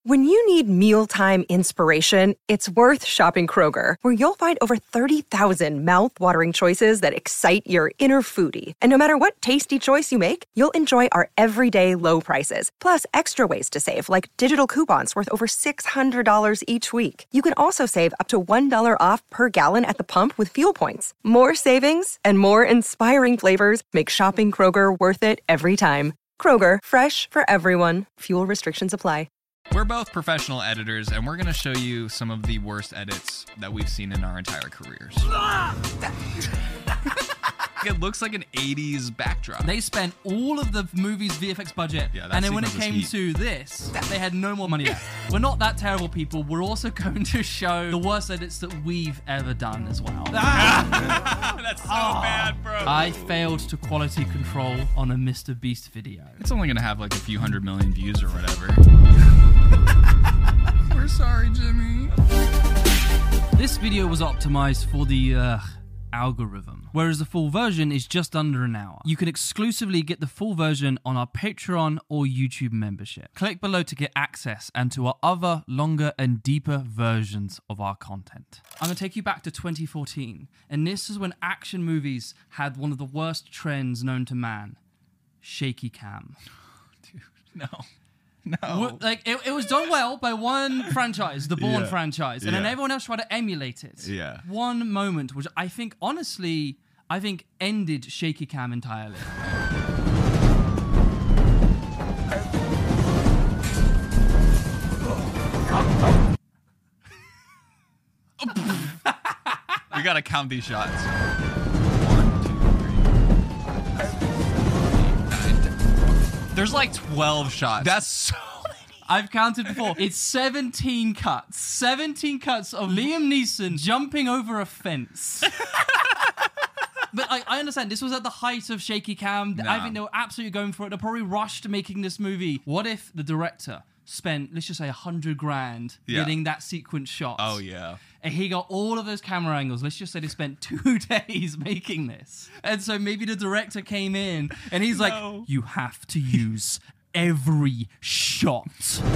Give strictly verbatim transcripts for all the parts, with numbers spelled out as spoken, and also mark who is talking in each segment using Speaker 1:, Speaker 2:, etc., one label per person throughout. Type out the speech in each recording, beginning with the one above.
Speaker 1: When you need mealtime inspiration, it's worth shopping Kroger, where you'll find over thirty thousand mouth-watering choices that excite your inner foodie. And no matter what tasty choice you make, you'll enjoy our everyday low prices, plus extra ways to save, like digital coupons worth over six hundred dollars each week. You can also save up to one dollar off per gallon at the pump with fuel points. More savings and more inspiring flavors make shopping Kroger worth it every time. Kroger, fresh for everyone. Fuel restrictions apply.
Speaker 2: We're both professional editors, and we're going to show you some of the worst edits that we've seen in our entire careers. It looks like an eighties backdrop.
Speaker 3: They spent all of the movie's V F X budget,
Speaker 2: Yeah, that
Speaker 3: and then when it
Speaker 2: sequence
Speaker 3: came
Speaker 2: was
Speaker 3: to this, they had no more money left. We're not that terrible, people. We're also going to show the worst edits that we've ever done as well.
Speaker 2: That's so
Speaker 3: Oh.
Speaker 2: bad, bro.
Speaker 3: I failed to quality control on a Mister Beast video.
Speaker 2: It's only going to have like a few hundred million views or whatever. We're sorry, Jimmy.
Speaker 3: This video was optimized for the uh, algorithm, whereas the full version is just under an hour. You can exclusively get the full version on our Patreon or YouTube membership. Click below to get access and to our other longer and deeper versions of our content. I'm going to take you back to twenty fourteen, and this is when action movies had one of the worst trends known to man: shaky cam.
Speaker 2: Dude, no. No.
Speaker 3: Like it, it was done well by one franchise, the Bourne
Speaker 2: Yeah.
Speaker 3: franchise, and then
Speaker 2: Yeah.
Speaker 3: everyone else tried to emulate it.
Speaker 2: Yeah.
Speaker 3: One moment, which I think, honestly, I think ended shaky cam entirely.
Speaker 2: We gotta count these shots. One, two, three, seven, eight, nine, ten. There's like twelve shots. That's so many.
Speaker 3: I've counted before. It's seventeen cuts. seventeen cuts of Liam Neeson jumping over a fence. But I, I understand, this was at the height of shaky cam. I
Speaker 2: Nah.
Speaker 3: think they were absolutely going for it. They probably rushed making this movie. What if the director spent, let's just say, a hundred grand
Speaker 2: Yeah.
Speaker 3: getting that sequence shot?
Speaker 2: Oh, yeah.
Speaker 3: And he got all of those camera angles. Let's just say they spent two days making this. And so maybe the director came in and he's
Speaker 2: No.
Speaker 3: like, you have to use every shot.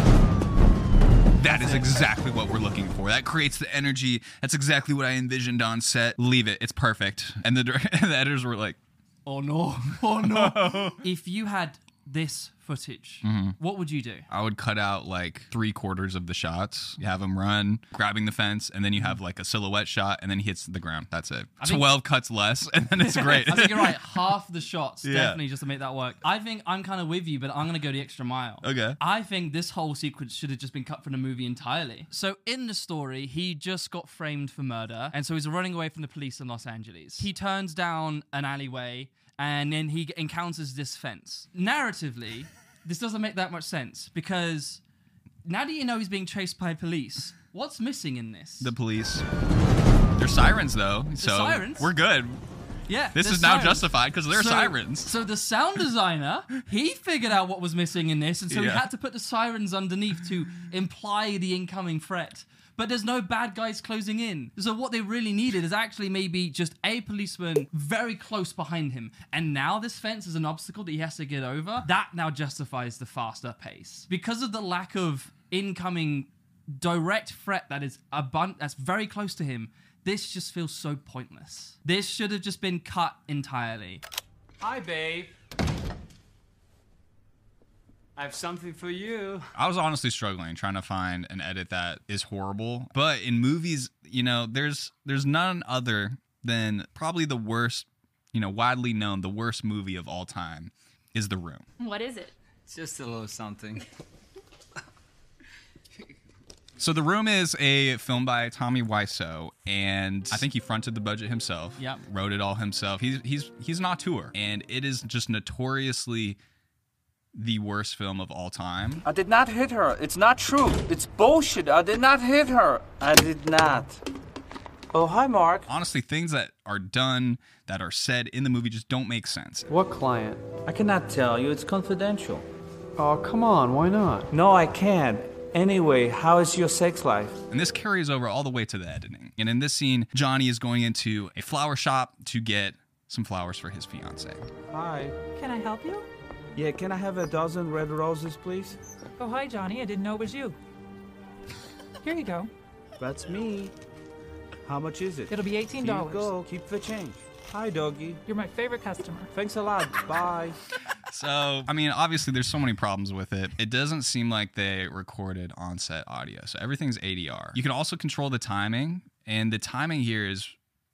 Speaker 2: That is exactly what we're looking for. That creates the energy. That's exactly what I envisioned on set. Leave it. It's perfect. And the, dir- and the editors were like,
Speaker 3: Oh no, oh no. If you had this footage,
Speaker 2: Mm-hmm.
Speaker 3: what would you do?
Speaker 2: I would cut out like three quarters of the shots. You have him run, grabbing the fence, and then you have like a silhouette shot, and then he hits the ground. That's it.
Speaker 3: I think-
Speaker 2: twelve cuts less, and then it's great.
Speaker 3: I think you're right. Half the shots,
Speaker 2: Yeah.
Speaker 3: definitely, just to make that work. I think I'm kind of with you, but I'm going to go the extra mile.
Speaker 2: Okay.
Speaker 3: I think this whole sequence should have just been cut from the movie entirely. So in the story, he just got framed for murder, and so he's running away from the police in Los Angeles. He turns down an alleyway, and then he encounters this fence. Narratively, this doesn't make that much sense, because now that you know he's being chased by police, what's missing in this?
Speaker 2: The police. They're sirens, though. So
Speaker 3: sirens?
Speaker 2: we're good.
Speaker 3: Yeah,
Speaker 2: This
Speaker 3: there's
Speaker 2: is now
Speaker 3: sirens.
Speaker 2: justified because they're
Speaker 3: So-
Speaker 2: sirens.
Speaker 3: So the sound designer, he figured out what was missing in this, and so he
Speaker 2: Yeah.
Speaker 3: had to put the sirens underneath to imply the incoming threat. But there's no bad guys closing in. So what they really needed is actually maybe just a policeman very close behind him. And now this fence is an obstacle that he has to get over. That now justifies the faster pace. Because of the lack of incoming direct threat that is abund- that's very close to him, this just feels so pointless. This should have just been cut entirely.
Speaker 4: Hi, babe. I have something for you.
Speaker 2: I was honestly struggling trying to find an edit that is horrible. But in movies, you know, there's there's none other than probably the worst, you know, widely known, the worst movie of all time is The Room.
Speaker 5: What is it?
Speaker 4: It's just a little something.
Speaker 2: So The Room is a film by Tommy Wiseau, and I think he fronted the budget himself.
Speaker 3: Yep.
Speaker 2: Wrote it all himself. He's he's he's an auteur, and it is just notoriously the worst film of all time.
Speaker 6: I did not hit her. It's not true. It's bullshit. I did not hit her. I did not. Oh, hi, Mark.
Speaker 2: Honestly, things that are done, that are said in the movie just don't make sense.
Speaker 7: What client?
Speaker 6: I cannot tell you. It's confidential.
Speaker 7: Oh, come on, why not?
Speaker 6: No, I can't. Anyway, how is your sex life?
Speaker 2: And this carries over all the way to the editing. And in this scene, Johnny is going into a flower shop to get some flowers for his fiancée.
Speaker 6: Hi.
Speaker 8: Can I help you?
Speaker 6: Yeah, can I have a dozen red roses, please?
Speaker 8: Oh, hi, Johnny. I didn't know it was you.
Speaker 5: Here you go.
Speaker 6: That's me. How much is it?
Speaker 5: It'll be eighteen
Speaker 6: Here
Speaker 5: dollars.
Speaker 6: you go. Keep the change. Hi, doggy.
Speaker 5: You're my favorite customer.
Speaker 6: Thanks a lot. Bye.
Speaker 2: So, I mean, obviously, there's so many problems with it. It doesn't seem like they recorded on-set audio, so everything's A D R. You can also control the timing, and the timing here is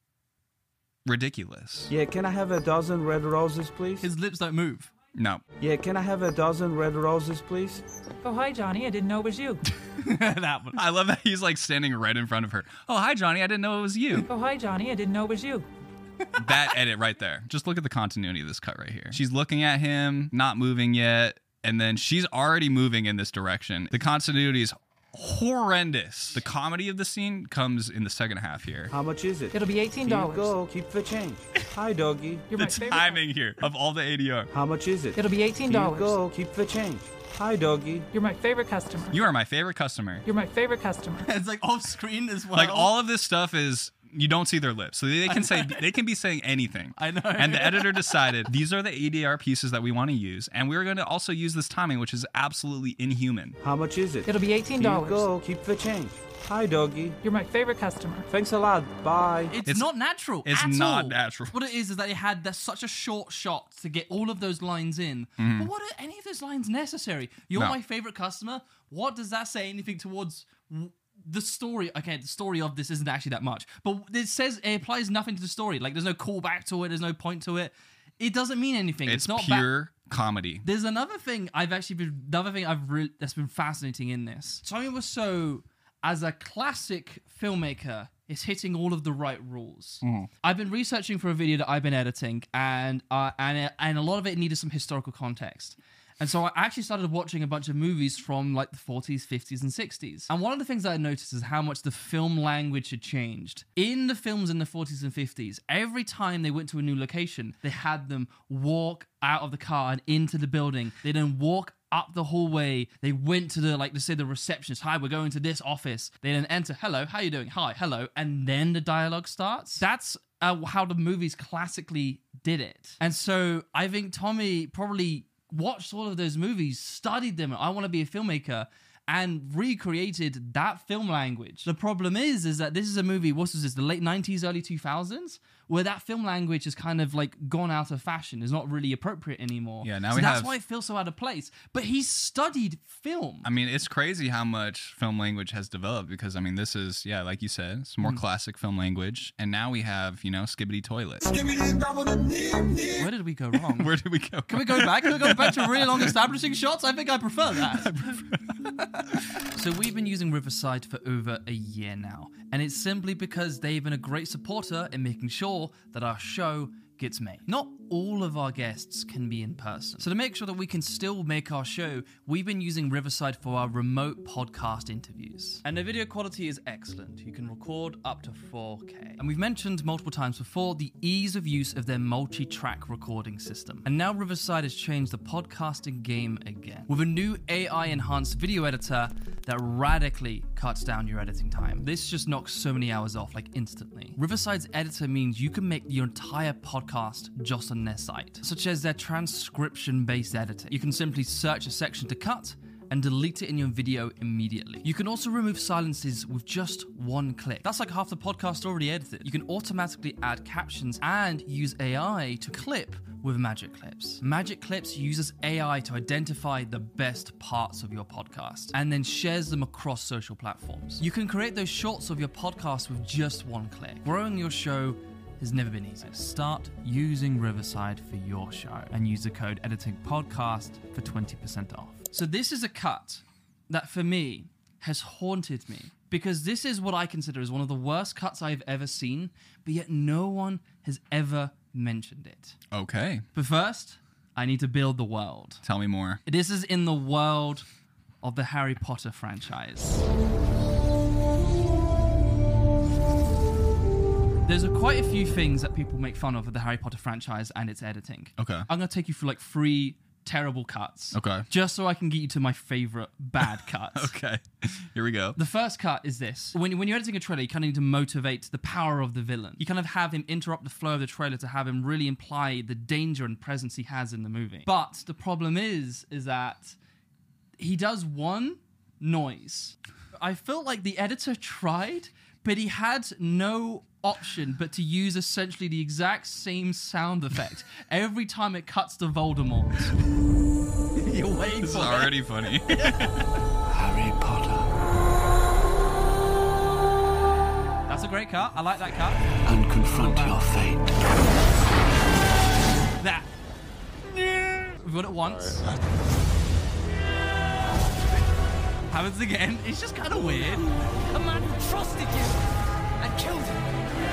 Speaker 2: ridiculous.
Speaker 6: Yeah, can I have a dozen red roses, please?
Speaker 3: His lips don't move.
Speaker 2: No.
Speaker 6: Yeah, can I have a dozen red roses, please?
Speaker 5: Oh, hi, Johnny. I didn't know it was you.
Speaker 3: That one.
Speaker 2: I love that he's like standing right in front of her. Oh, hi, Johnny. I didn't know it was you.
Speaker 5: Oh, hi, Johnny. I didn't know it was you.
Speaker 2: That edit right there. Just look at the continuity of this cut right here. She's looking at him, not moving yet, and then she's already moving in this direction. The continuity is horrendous. The comedy of the scene comes in the second half here.
Speaker 6: How much is it?
Speaker 5: It'll be eighteen
Speaker 6: Here you
Speaker 5: dollars.
Speaker 6: go. Keep the change. Hi, doggy.
Speaker 5: You're
Speaker 2: The
Speaker 5: my favorite.
Speaker 2: timing here of all the A D R.
Speaker 6: How much is it?
Speaker 5: It'll be eighteen
Speaker 6: Here you
Speaker 5: dollars.
Speaker 6: go. Keep the change. Hi, doggy.
Speaker 5: You're my favorite customer.
Speaker 2: You are my favorite customer.
Speaker 5: You're my favorite customer.
Speaker 3: It's like off screen as well.
Speaker 2: Like all of this stuff is you don't see their lips, so they can say they can be saying anything.
Speaker 3: I know.
Speaker 2: And the editor decided these are the A D R pieces that we want to use, and we're going to also use this timing, which is absolutely inhuman.
Speaker 6: How much is it?
Speaker 5: It'll be eighteen
Speaker 6: Here you
Speaker 5: dollars.
Speaker 6: go. Keep the change. Hi, doggy.
Speaker 5: You're my favorite customer.
Speaker 6: Thanks a lot. Bye.
Speaker 3: It's,
Speaker 2: It's-
Speaker 3: not natural.
Speaker 2: it's
Speaker 3: at
Speaker 2: not
Speaker 3: all.
Speaker 2: natural.
Speaker 3: What it is is that it had that such a short shot to get all of those lines in. But what are any of those lines necessary? You're
Speaker 2: No.
Speaker 3: my favorite customer. What does that say anything towards w- the story? Okay, the story of this isn't actually that much, but it says it applies nothing to the story. Like there's no callback to it. There's no point to it. It doesn't mean anything.
Speaker 2: It's,
Speaker 3: It's, not ba-
Speaker 2: pure comedy.
Speaker 3: There's another thing I've actually been another thing I've re- that's been fascinating in this. Tommy Wiseau, as a classic filmmaker, is hitting all of the right rules. I've been researching for a video that I've been editing, and uh, and and a lot of it needed some historical context. And so I actually started watching a bunch of movies from like the forties, fifties, and sixties. And one of the things that I noticed is how much the film language had changed. In the films in the forties and fifties, every time they went to a new location, they had them walk out of the car and into the building. They then walk up the hallway. They went to the, like, let's say the receptionist. Hi, we're going to this office. They then enter. Hello, how you doing? Hi, hello. And then the dialogue starts. That's uh, how the movies classically did it. And so I think Tommy probably watched all of those movies, studied them. I want to be a filmmaker, and recreated that film language. The problem is, is that this is a movie, what was this, the late nineties, early two thousands, where that film language has kind of like gone out of fashion, is not really appropriate anymore.
Speaker 2: Yeah, now
Speaker 3: so
Speaker 2: we
Speaker 3: that's
Speaker 2: have-
Speaker 3: why it feels so out of place. But he studied film.
Speaker 2: I mean, it's crazy how much film language has developed because, I mean, this is, yeah, like you said, it's more classic film language. And now we have, you know, Skibbity Toilet.
Speaker 3: Where did we go wrong?
Speaker 2: Where did we go?
Speaker 3: Can we go back? Can we go back to really long establishing shots? I think I prefer that. So we've been using Riverside for over a year now, and it's simply because they've been a great supporter in making sure that our show gets made. Not all of our guests can be in person. So to make sure that we can still make our show, we've been using Riverside for our remote podcast interviews. And the video quality is excellent. You can record up to four K. And we've mentioned multiple times before the ease of use of their multi-track recording system. And now Riverside has changed the podcasting game again with a new A I-enhanced video editor that radically cuts down your editing time. This just knocks so many hours off, like instantly. Riverside's editor means you can make your entire podcast just on their site, such as their transcription-based editing. You can simply search a section to cut and delete it in your video immediately. You can also remove silences with just one click. That's like half the podcast already edited. You can automatically add captions and use A I to clip with Magic Clips. Magic Clips uses A I to identify the best parts of your podcast and then shares them across social platforms. You can create those shorts of your podcast with just one click. Growing your show has never been easier. Start using Riverside for your show and use the code editingpodcast for twenty percent off. So this is a cut that for me has haunted me because this is what I consider as one of the worst cuts I've ever seen, but yet no one has ever mentioned it.
Speaker 2: Okay.
Speaker 3: But first, I need to build the world.
Speaker 2: Tell me more.
Speaker 3: This is in the world of the Harry Potter franchise. There's a, quite a few things that people make fun of with the Harry Potter franchise and its editing.
Speaker 2: Okay.
Speaker 3: I'm going to take you through like three terrible cuts.
Speaker 2: Okay.
Speaker 3: Just so I can get you to my favorite bad cuts.
Speaker 2: Okay. Here we go.
Speaker 3: The first cut is this. When, when you're editing a trailer, you kind of need to motivate the power of the villain. You kind of have him interrupt the flow of the trailer to have him really imply the danger and presence he has in the movie. But the problem is, is that he does one noise. I felt like the editor tried, but he had no option but to use essentially the exact same sound effect every time it cuts to Voldemort. You're waiting
Speaker 2: This is
Speaker 3: for
Speaker 2: already funny.
Speaker 8: Harry Potter.
Speaker 3: That's a great cut. I like that cut.
Speaker 8: And confront your fate.
Speaker 3: That. We've got it once. Happens again. It's just kind of weird.
Speaker 9: A man who trusted you and killed him.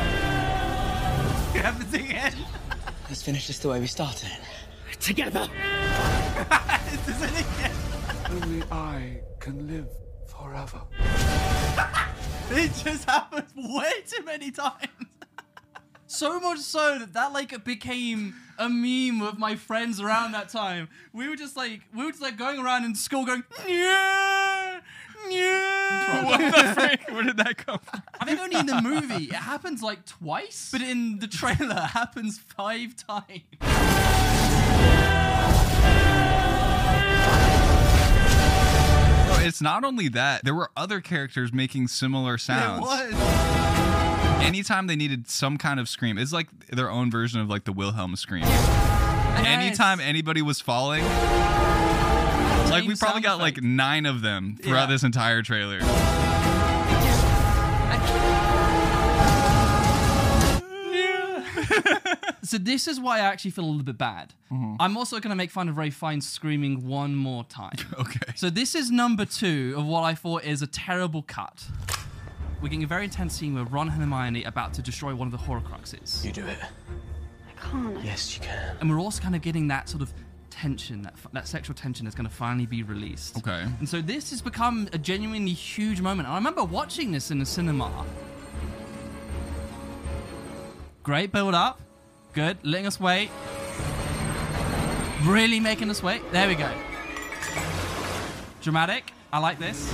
Speaker 3: It happens again.
Speaker 9: Let's finish this the way we started. Together.
Speaker 3: It does it again.
Speaker 8: Only I can live forever.
Speaker 3: It just happens way too many times. So much so that that like became a meme with my friends around that time. We were just like we were just like going around in school going yeah, yeah.
Speaker 2: What the frick? Where did that come from?
Speaker 3: I think only in the movie it happens like twice, but in the trailer it happens five times.
Speaker 2: No, it's not only that. There were other characters making similar sounds.
Speaker 3: It was.
Speaker 2: Anytime they needed some kind of scream, it's like their own version of like the Wilhelm scream.
Speaker 3: Yes.
Speaker 2: Anytime anybody was falling, like we probably got like nine of them throughout
Speaker 3: Yeah.
Speaker 2: this entire trailer.
Speaker 3: So this is why I actually feel a little bit bad.
Speaker 2: Mm-hmm.
Speaker 3: I'm also going to make fun of Ray Fiennes screaming one more time.
Speaker 2: Okay.
Speaker 3: So this is number two of what I thought is a terrible cut. We're getting a very intense scene where Ron and Hermione are about to destroy one of the Horcruxes.
Speaker 8: You do it.
Speaker 10: I can't.
Speaker 8: Yes, you can.
Speaker 3: And we're also kind of getting that sort of tension, that, that sexual tension that's going to finally be released.
Speaker 2: Okay.
Speaker 3: And so this has become a genuinely huge moment. And I remember watching this in the cinema. Great build up. Good. Letting us wait. Really making us wait. There we go. Dramatic. I like this.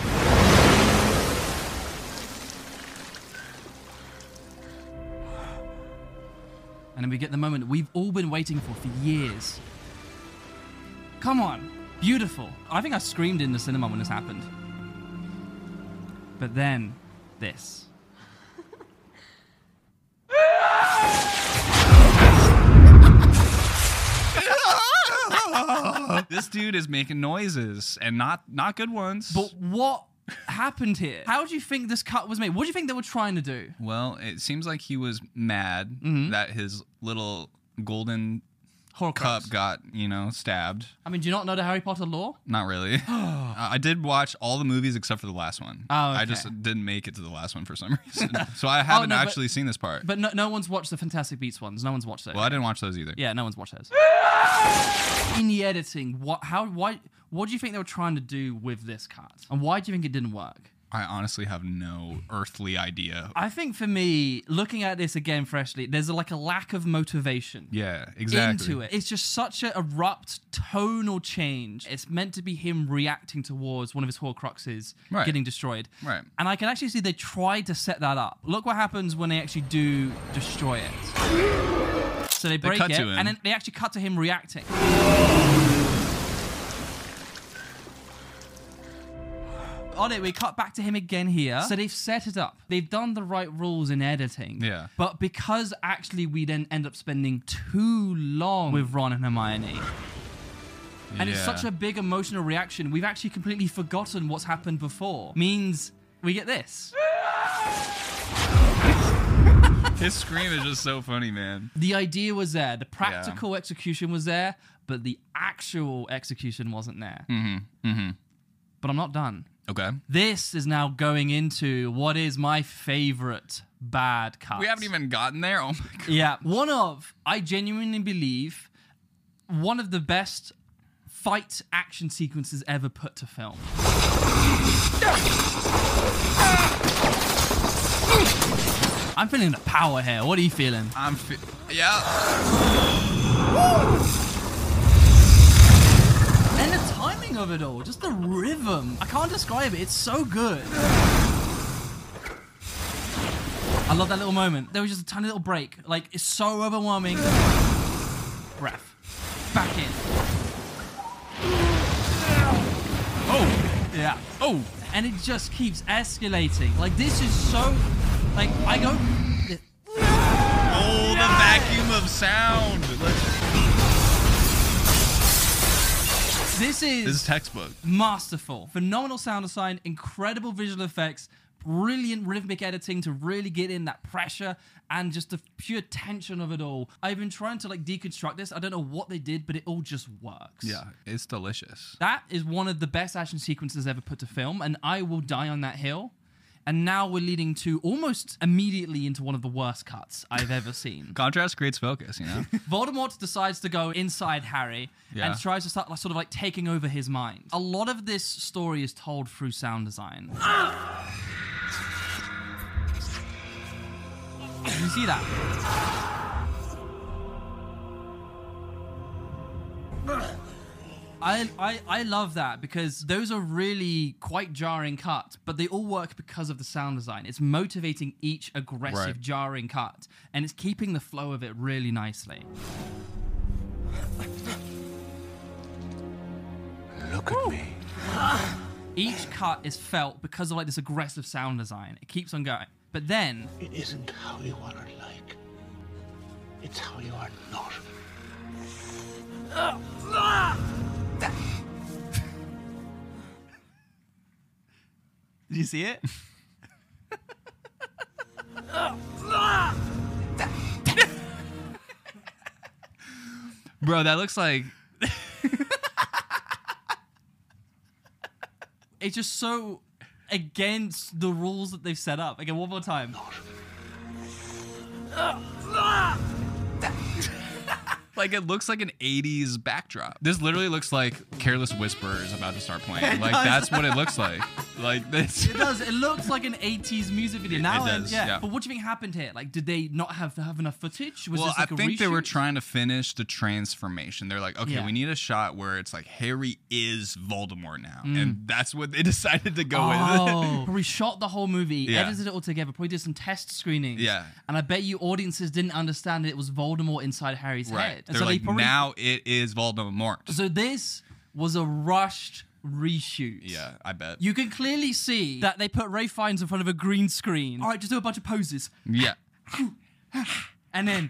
Speaker 3: And then we get the moment that we've all been waiting for for years. Come on. Beautiful. I think I screamed in the cinema when this happened. But then, this.
Speaker 2: This dude is making noises and not not good ones.
Speaker 3: But what happened here? How do you think this cut was made? What do you think they were trying to do?
Speaker 2: Well, it seems like he was mad
Speaker 3: Mm-hmm.
Speaker 2: that his little golden
Speaker 3: Horcrux.
Speaker 2: cup got, you know, stabbed.
Speaker 3: I mean, do you not know the Harry Potter lore?
Speaker 2: Not really. uh, I did watch all the movies except for the last one.
Speaker 3: Oh,
Speaker 2: I
Speaker 3: okay.
Speaker 2: just didn't make it to the last one for some reason. So I haven't
Speaker 3: no, but-
Speaker 2: actually seen this part.
Speaker 3: But no, no one's watched the Fantastic Beasts ones. No one's watched those.
Speaker 2: well, I didn't watch those either.
Speaker 3: Yeah, no one's watched those. In the editing, what, how, why, what do you think they were trying to do with this cut? And why do you think it didn't work?
Speaker 2: I honestly have no earthly idea.
Speaker 3: I think for me, looking at this again freshly, there's a, like a lack of motivation.
Speaker 2: Yeah, exactly.
Speaker 3: Into it. It's just such an abrupt tonal change. It's meant to be him reacting towards one of his Horcruxes
Speaker 2: Right.
Speaker 3: getting destroyed.
Speaker 2: Right.
Speaker 3: And I can actually see they tried to set that up. Look what happens when they actually do destroy it. So they break
Speaker 2: cut
Speaker 3: it,
Speaker 2: to him.
Speaker 3: and then they actually cut to him reacting. On it, we cut back to him again here. So they've set it up. They've done the right rules in editing.
Speaker 2: Yeah.
Speaker 3: But because actually we then end up spending too long with Ron and Hermione, and it's
Speaker 2: Yeah.
Speaker 3: such a big emotional reaction, we've actually completely forgotten what's happened before. Means we get this.
Speaker 2: His scream is just so funny, man.
Speaker 3: The idea was there. The practical execution was there, but the actual execution wasn't there.
Speaker 2: Mm-hmm. Mm-hmm.
Speaker 3: But I'm not done.
Speaker 2: Okay.
Speaker 3: This is now going into what is my favorite bad cut.
Speaker 2: We haven't even gotten there. Oh my god.
Speaker 3: Yeah, one of, I genuinely believe, one of the best fight action sequences ever put to film. I'm feeling the power here. What are you feeling?
Speaker 2: I'm fi- yeah.
Speaker 3: And the timing of it all, just the rhythm. I can't describe it. It's so good. I love that little moment. There was just a tiny little break. Like, it's so overwhelming. Breath. Back in.
Speaker 2: Oh.
Speaker 3: Yeah.
Speaker 2: Oh.
Speaker 3: and it just keeps escalating. Like, this is so, like, I go...
Speaker 2: Oh, the vacuum of sound.
Speaker 3: This is...
Speaker 2: This is textbook.
Speaker 3: Masterful. Phenomenal sound design, incredible visual effects, brilliant rhythmic editing to really get in that pressure and just the pure tension of it all. I've been trying to like deconstruct this. I don't know what they did, but it all just works.
Speaker 2: Yeah, it's delicious.
Speaker 3: That is one of the best action sequences ever put to film, and I will die on that hill. And now we're leading to almost immediately into one of the worst cuts I've ever seen.
Speaker 2: Contrast creates focus, you know?
Speaker 3: Voldemort decides to go inside Harry
Speaker 2: Yeah.
Speaker 3: and tries to start like, sort of like taking over his mind. A lot of this story is told through sound design. You see that? I, I I love that because those are really quite jarring cuts, but they all work because of the sound design. It's motivating each aggressive,
Speaker 2: Right.
Speaker 3: jarring cut, and it's keeping the flow of it really nicely.
Speaker 8: Look at me.
Speaker 3: Each cut is felt because of like this aggressive sound design. It keeps on going. But then...
Speaker 8: It isn't how you are like. It's how you are not.
Speaker 3: Did you see it?
Speaker 2: Bro, that looks like...
Speaker 3: It's just so against the rules that they've set up. Again, one more time.
Speaker 2: Like, it looks like an eighties backdrop. This literally looks like Careless Whisper is about to start playing.
Speaker 3: It
Speaker 2: Like,
Speaker 3: does.
Speaker 2: that's what it looks like. Like, this.
Speaker 3: It does. It looks like an eighties music video. Now,
Speaker 2: It
Speaker 3: and-
Speaker 2: does,
Speaker 3: yeah.
Speaker 2: yeah.
Speaker 3: But what do you think happened here? Like, did they not have have enough footage? Was
Speaker 2: Well,
Speaker 3: this like
Speaker 2: I
Speaker 3: a
Speaker 2: think they were
Speaker 3: reshoot?
Speaker 2: trying to finish the transformation. They're like, okay,
Speaker 3: Yeah.
Speaker 2: we need a shot where it's like Harry is Voldemort now.
Speaker 3: Mm.
Speaker 2: And that's what they decided to go
Speaker 3: Oh,
Speaker 2: with.
Speaker 3: we shot the whole movie,
Speaker 2: Yeah.
Speaker 3: edited it all together, probably did some test screenings.
Speaker 2: Yeah.
Speaker 3: And I bet you audiences didn't understand that it was Voldemort inside Harry's
Speaker 2: Right.
Speaker 3: head. And
Speaker 2: They're
Speaker 3: so they
Speaker 2: like,
Speaker 3: probably-
Speaker 2: now it is Voldemort.
Speaker 3: So this was a rushed reshoot.
Speaker 2: Yeah, I bet.
Speaker 3: You can clearly see that they put Ray Fiennes in front of a green screen. All right, just do a bunch of poses.
Speaker 2: Yeah.
Speaker 3: And then...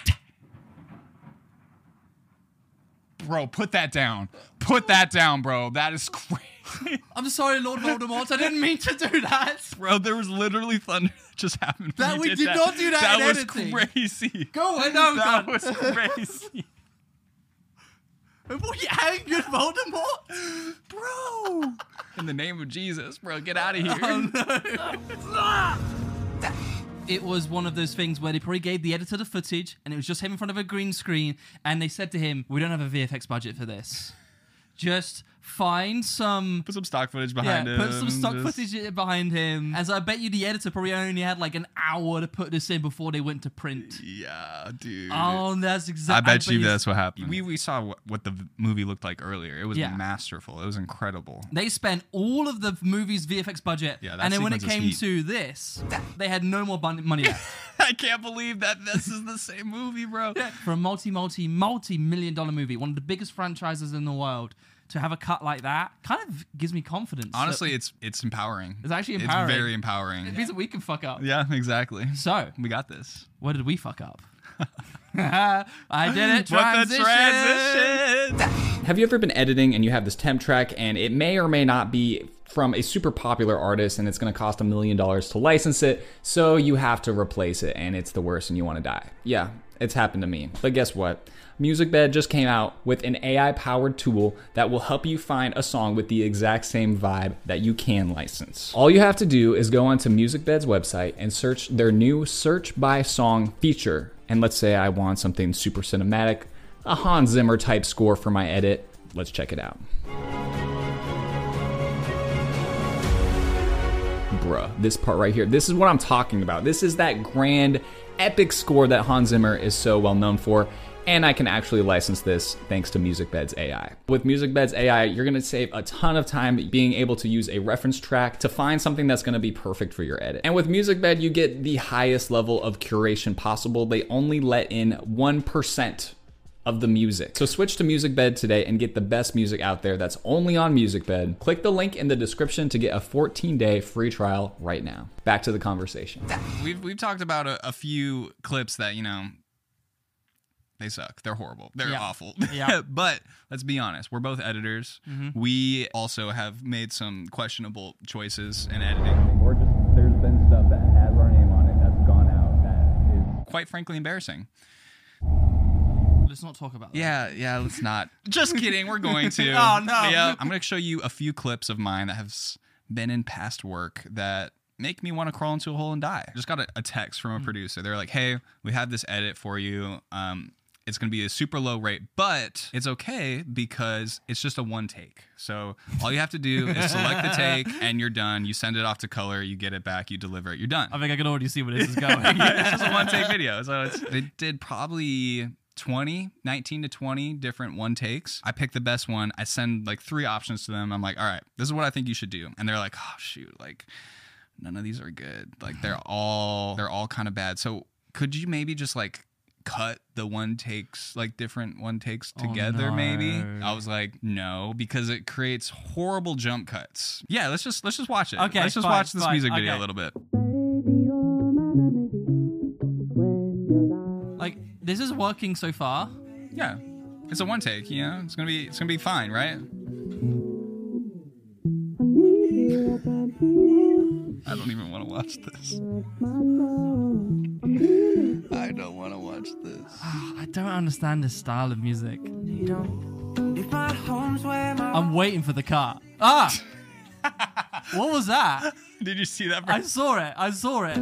Speaker 2: Bro, put that down. Put that down, bro. That is crazy.
Speaker 3: I'm sorry, Lord Voldemort. I didn't mean to do that.
Speaker 2: Bro, there was literally thunder that just happened. when
Speaker 3: That
Speaker 2: you
Speaker 3: we
Speaker 2: did
Speaker 3: did
Speaker 2: that.
Speaker 3: not do that
Speaker 2: That
Speaker 3: in
Speaker 2: was
Speaker 3: editing.
Speaker 2: crazy.
Speaker 3: Go on, no,
Speaker 2: That
Speaker 3: God.
Speaker 2: was crazy.
Speaker 3: What, you angry at Voldemort?
Speaker 2: Bro. In the name of Jesus, bro, get out of here.
Speaker 3: Oh, no. It was one of those things where they probably gave the editor the footage and it was just him in front of a green screen and they said to him, we don't have a V F X budget for this. Just find some...
Speaker 2: Put some stock footage behind
Speaker 3: yeah,
Speaker 2: him.
Speaker 3: put some stock
Speaker 2: just-
Speaker 3: footage behind him. As I bet you the editor probably only had like an hour to put this in before they went to print.
Speaker 2: Yeah, dude.
Speaker 3: Oh, that's
Speaker 2: I
Speaker 3: exactly...
Speaker 2: bet you that's what happened. We we saw what, what the v- movie looked like earlier. It was
Speaker 3: Yeah.
Speaker 2: masterful. It was incredible.
Speaker 3: They spent all of the movie's V F X budget,
Speaker 2: Yeah, that
Speaker 3: and then when it
Speaker 2: sequence
Speaker 3: came
Speaker 2: is
Speaker 3: to this, they had no more bun- money left.
Speaker 2: I can't believe that this is the same movie, bro.
Speaker 3: For a multi, multi, multi million dollar movie, one of the biggest franchises in the world, to have a cut like that kind of gives me confidence. that
Speaker 2: Honestly, it's it's empowering.
Speaker 3: It's actually empowering.
Speaker 2: It's very empowering.
Speaker 3: it means that we can fuck up.
Speaker 2: Yeah, exactly.
Speaker 3: So,
Speaker 2: We got this.
Speaker 3: what did we fuck up? I did it.
Speaker 2: What the
Speaker 3: Transition.
Speaker 2: transition?
Speaker 10: Have you ever been editing and you have this temp track and it may or may not be from a super popular artist and it's going to cost a million dollars to license it, so you have to replace it and it's the worst and you want to die? Yeah, it's happened to me. But guess what? MusicBed just came out with an A I-powered tool that will help you find a song with the exact same vibe that you can license. All you have to do is go onto MusicBed's website and search their new Search by Song feature. And let's say I want something super cinematic, a Hans Zimmer type score for my edit. Let's check it out. Bruh, this part right here, this is what I'm talking about. This is that grand, epic score that Hans Zimmer is so well known for. And I can actually license this thanks to MusicBed's A I. With MusicBed's A I, you're gonna save a ton of time being able to use a reference track to find something that's gonna be perfect for your edit. And with MusicBed, you get the highest level of curation possible. They only let in one percent of the music. So switch to MusicBed today and get the best music out there that's only on MusicBed. Click the link in the description to get a fourteen day free trial right now. Back to the conversation.
Speaker 2: We've we've talked about a, a few clips that, you know, they suck. They're horrible. They're
Speaker 3: Yeah.
Speaker 2: awful.
Speaker 3: Yeah.
Speaker 2: But let's be honest. We're both editors.
Speaker 3: Mm-hmm.
Speaker 2: We also have made some questionable choices in editing.
Speaker 10: Or just there's been stuff that has our name on it that's gone out that is
Speaker 2: Quite frankly, embarrassing.
Speaker 3: Let's not talk about that.
Speaker 2: Yeah, yeah, let's not. Just kidding. We're going to.
Speaker 3: Oh, no.
Speaker 2: Yeah. I'm going to show you a few clips of mine that have s- been in past work that make me want to crawl into a hole and die. Just got a, a text from a producer. They're like, hey, we have this edit for you. Um, it's going to be a super low rate, but it's okay because it's just a one take. So all you have to do is select the take and you're done. You send it off to color, you get it back, you deliver it, you're done.
Speaker 3: I think I can already see where this is going.
Speaker 2: It's just a one take video. So it's, they did probably twenty, nineteen to twenty different one takes. I pick the best one. I send like three options to them. I'm like, all right, this is what I think you should do. And they're like, oh shoot, like none of these are good. Like they're all, they're all kind of bad. So could you maybe just like cut the one takes, like different one takes together?
Speaker 3: Oh, no.
Speaker 2: Maybe. I was like, no, because it creates horrible jump cuts. Yeah, let's just, let's just watch it.
Speaker 3: Okay,
Speaker 2: let's just
Speaker 3: fine,
Speaker 2: watch this
Speaker 3: fine,
Speaker 2: music video
Speaker 3: okay.
Speaker 2: a little bit.
Speaker 3: Like, this is working so far.
Speaker 2: Yeah, it's a one take. You know, it's gonna be it's gonna be fine, right? I don't even want to watch this. I don't want to watch this.
Speaker 3: I don't understand this style of music. I'm waiting for the car. Ah! What was that?
Speaker 2: Did you see that?
Speaker 3: I saw it. I saw it.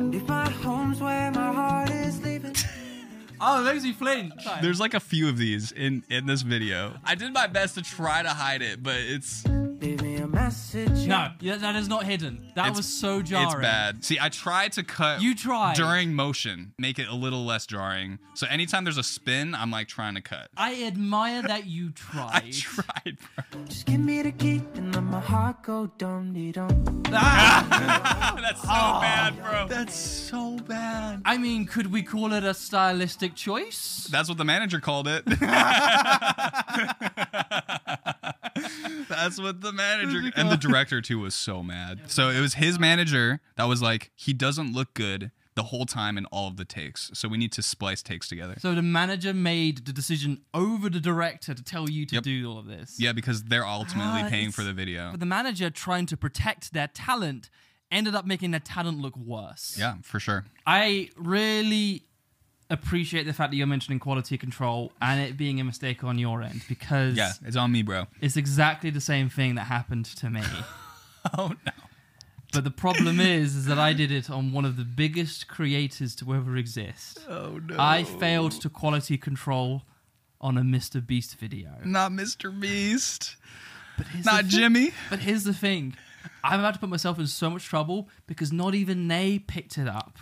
Speaker 3: Oh, it makes me flinch.
Speaker 2: There's like a few of these in in this video. I did my best to try to hide it, but it's
Speaker 3: No, yeah, that is not hidden. That
Speaker 2: It's-
Speaker 3: was so jarring.
Speaker 2: it's bad. See, I tried to cut
Speaker 3: You tried.
Speaker 2: during motion, make it a little less jarring. So anytime there's a spin, I'm like trying to cut.
Speaker 3: I admire that you tried.
Speaker 2: I tried, bro.
Speaker 11: Just give me the key and let my heart go dum dee dum.
Speaker 2: That's so
Speaker 3: Oh.
Speaker 2: bad, bro. That's so bad.
Speaker 3: I mean, could we call it a stylistic choice?
Speaker 2: That's what the manager called it. That's what the manager and the director too was so mad. So it was his manager that was like, he doesn't look good the whole time in all of the takes. So we need to splice takes together.
Speaker 3: So the manager made the decision over the director to tell you to
Speaker 2: Yep.
Speaker 3: do all of this.
Speaker 2: Yeah, because they're ultimately
Speaker 3: Ah,
Speaker 2: paying
Speaker 3: it's-
Speaker 2: for the video.
Speaker 3: But the manager, trying to protect their talent, ended up making their talent look worse.
Speaker 2: Yeah, for sure.
Speaker 3: I really appreciate the fact that you're mentioning quality control and it being a mistake on your end, because
Speaker 2: Yeah, it's on me, bro.
Speaker 3: it's exactly the same thing that happened to me.
Speaker 2: Oh no.
Speaker 3: But the problem is, is that I did it on one of the biggest creators to ever exist.
Speaker 2: Oh no.
Speaker 3: I failed to quality control on a Mister Beast video.
Speaker 2: Not Mister Beast.
Speaker 3: But here's
Speaker 2: Not
Speaker 3: the thi-
Speaker 2: Jimmy.
Speaker 3: But here's the thing. I'm about to put myself in so much trouble because not even they picked it up.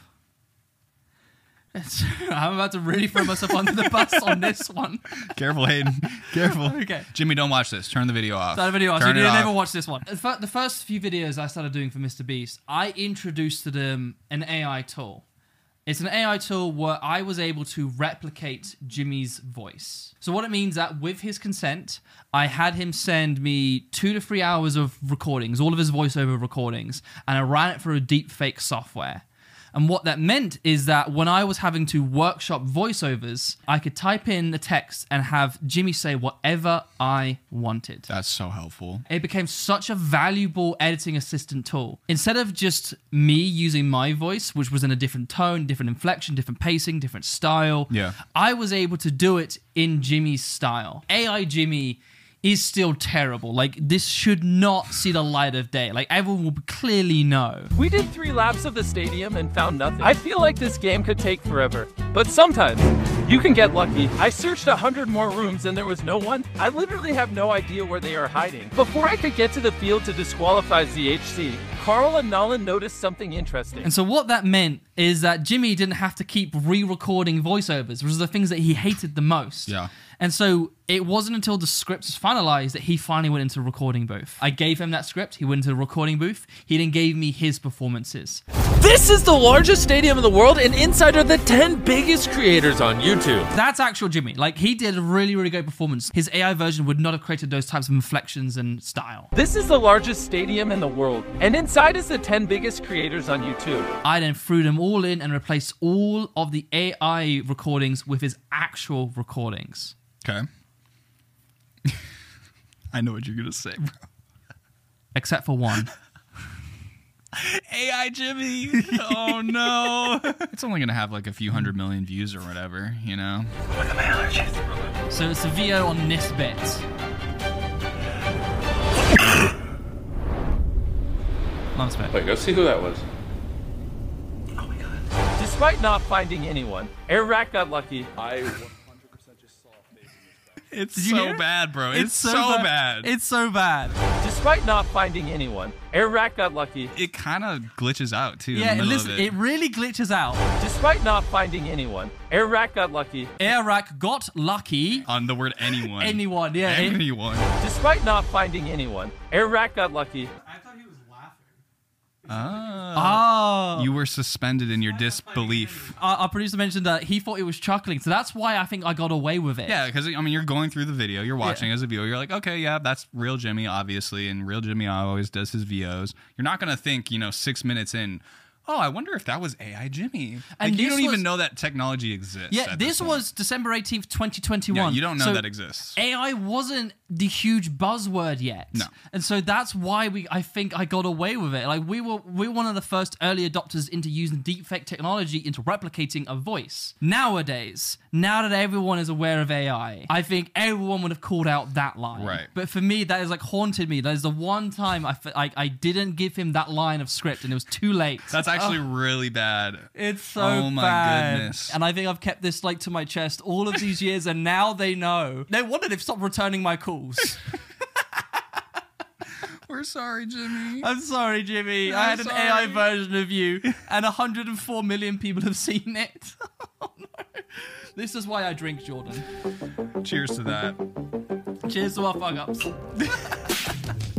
Speaker 3: It's, I'm about to really throw myself under the bus on this one.
Speaker 2: Careful, Hayden. Careful.
Speaker 3: Okay.
Speaker 2: Jimmy, don't watch this. Turn the video off.
Speaker 3: Start a video. So
Speaker 2: Turn
Speaker 3: you
Speaker 2: it
Speaker 3: never
Speaker 2: off.
Speaker 3: watch this one. The fir- the first few videos I started doing for Mister Beast, I introduced to them an A I tool. It's an A I tool where I was able to replicate Jimmy's voice. So what it means that with his consent, I had him send me two to three hours of recordings, all of his voiceover recordings, and I ran it through a deep fake software. And what that meant is that when I was having to workshop voiceovers, I could type in the text and have Jimmy say whatever I wanted.
Speaker 2: That's so helpful.
Speaker 3: It became such a valuable editing assistant tool. Instead of just me using my voice, which was in a different tone, different inflection, different pacing, different style,
Speaker 2: Yeah.
Speaker 3: I was able to do it in Jimmy's style. A I Jimmy is still terrible. Like, this should not see the light of day. Like, everyone will clearly know.
Speaker 12: We did three laps of the stadium and found nothing. I feel like this game could take forever, but sometimes you can get lucky. I searched a hundred more rooms and there was no one. I literally have no idea where they are hiding. Before I could get to the field to disqualify Z H C, Carl and Nolan noticed something interesting.
Speaker 3: And so what that meant is that Jimmy didn't have to keep re-recording voiceovers, which was the things that he hated the most.
Speaker 2: Yeah.
Speaker 3: And so it wasn't until the script was finalized that he finally went into the recording booth. I gave him that script. He went into the recording booth. He then gave me his performances.
Speaker 12: This is the largest stadium in the world, and inside are the ten biggest creators on YouTube.
Speaker 3: That's actual Jimmy. Like, he did a really, really great performance. His A I version would not have created those types of inflections and style.
Speaker 12: This is the largest stadium in the world, and inside is the ten biggest creators on YouTube.
Speaker 3: I then threw them all in and replaced all of the A I recordings with his actual recordings.
Speaker 2: Okay. I know what you're gonna say, bro.
Speaker 3: Except for one.
Speaker 2: A I Jimmy. Oh no. It's only gonna have like a few hundred million views or whatever, you know?
Speaker 11: What are my allergies?
Speaker 3: So it's a video on Nisbet. Nisbet.
Speaker 13: Wait, go see who that was.
Speaker 11: Oh my god.
Speaker 12: Despite not finding anyone, Airrack got lucky.
Speaker 13: I
Speaker 2: It's
Speaker 3: Did you
Speaker 2: so
Speaker 3: hear it?
Speaker 2: bad, bro. It's,
Speaker 3: It's
Speaker 2: so,
Speaker 3: so
Speaker 2: bad.
Speaker 3: bad. It's so bad.
Speaker 12: Despite not finding anyone, Airrack got lucky.
Speaker 2: It kind of glitches out too.
Speaker 3: Yeah,
Speaker 2: in the middle
Speaker 3: listen,
Speaker 2: of
Speaker 3: it.
Speaker 2: it.
Speaker 3: really glitches out.
Speaker 12: Despite not finding anyone, Airrack got lucky.
Speaker 3: Airrack got lucky.
Speaker 2: On the word anyone.
Speaker 3: Anyone, yeah. it-
Speaker 2: Anyone.
Speaker 12: Despite not finding anyone, Airrack got lucky.
Speaker 2: Ah.
Speaker 3: Oh.
Speaker 2: You were suspended in your disbelief.
Speaker 3: Our, our producer mentioned that he thought he was chuckling, so that's why I think I got away with it.
Speaker 2: Yeah, because I mean, you're going through the video, you're watching as a viewer, you're like, okay, yeah, that's real Jimmy, obviously, and real Jimmy always does his V Os. You're not gonna think, you know, six minutes in, oh, I wonder if that was A I Jimmy.
Speaker 3: And
Speaker 2: Like, you
Speaker 3: this
Speaker 2: don't even
Speaker 3: was-
Speaker 2: know that technology exists.
Speaker 3: Yeah,
Speaker 2: at
Speaker 3: this
Speaker 2: point.
Speaker 3: was December eighteenth, twenty twenty-one.
Speaker 2: Yeah, you don't know
Speaker 3: So
Speaker 2: that exists.
Speaker 3: A I wasn't the huge buzzword yet.
Speaker 2: No.
Speaker 3: And so that's why we I think I got away with it. Like we were we were one of the first early adopters into using deepfake technology into replicating a voice. Nowadays, now that everyone is aware of A I, I think everyone would have called out that line.
Speaker 2: Right.
Speaker 3: But for me, that is like haunted me. That is the one time I, f- I, I didn't give him that line of script and it was too late.
Speaker 2: That's actually
Speaker 3: Oh.
Speaker 2: really bad.
Speaker 3: It's so
Speaker 2: Oh my
Speaker 3: bad.
Speaker 2: goodness.
Speaker 3: And I think I've kept this like to my chest all of these years, and now they know. No wonder they've stopped returning my calls.
Speaker 2: We're sorry, Jimmy.
Speaker 3: I'm sorry, Jimmy. I
Speaker 2: I'm
Speaker 3: had an
Speaker 2: sorry.
Speaker 3: A I version of you, and one hundred four million people have seen it. Oh, no. This is why I drink, Jordan.
Speaker 2: Cheers to that.
Speaker 3: Cheers to our fuck ups.